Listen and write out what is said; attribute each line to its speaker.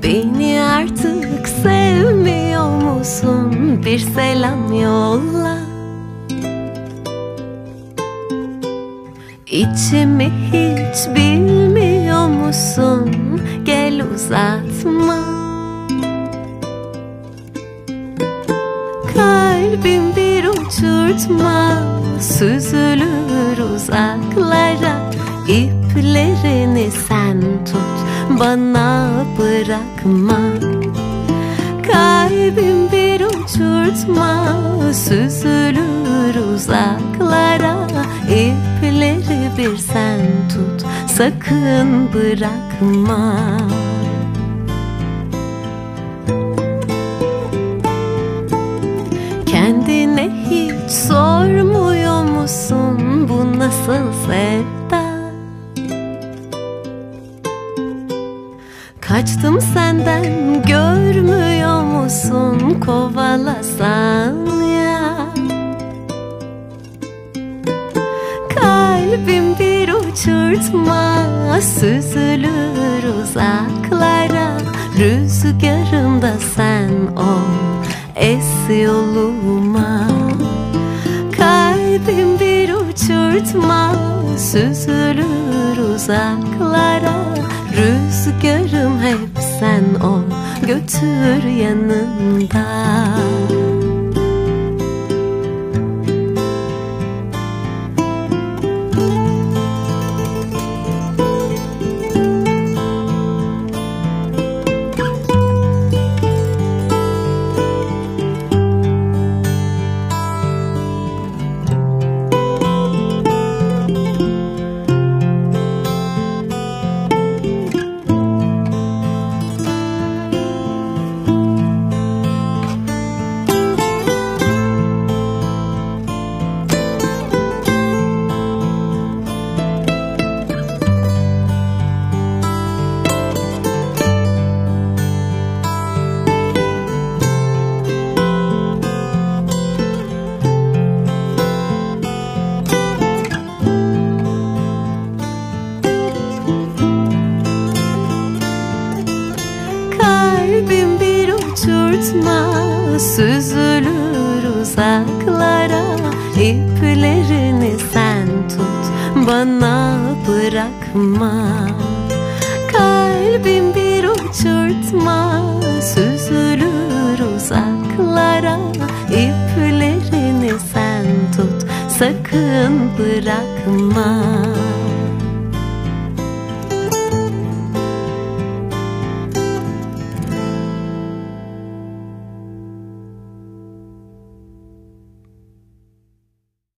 Speaker 1: Beni artık sevmiyor musun? Bir selam yolla. İçimi hiç bilmiyor musun? Gel uzatma. Kalbim bir uçurtma, süzülür uzaklara. İplerini sen tut, bana bırakma. Kalbim bir uçurtma, süzülür uzaklara. İpleri bir sen tut, sakın bırakma. Kendine hiç sormuyor musun bu nasıl sevda? Kaçtım senden, görmüyor musun? Kovalasan ya. Kalbim bir uçurtma, süzülür uzaklara. Rüzgarımda sen ol, es yoluma. Kalbim bir uçurtma, süzülür uzaklara. Rüzgarım hep sen ol, götür yanında. Kalbim bir uçurtma, süzülür uzaklara. İplerini sen tut, bana bırakma. Kalbim bir uçurtma, süzülür uzaklara. İplerini sen tut, sakın bırakma.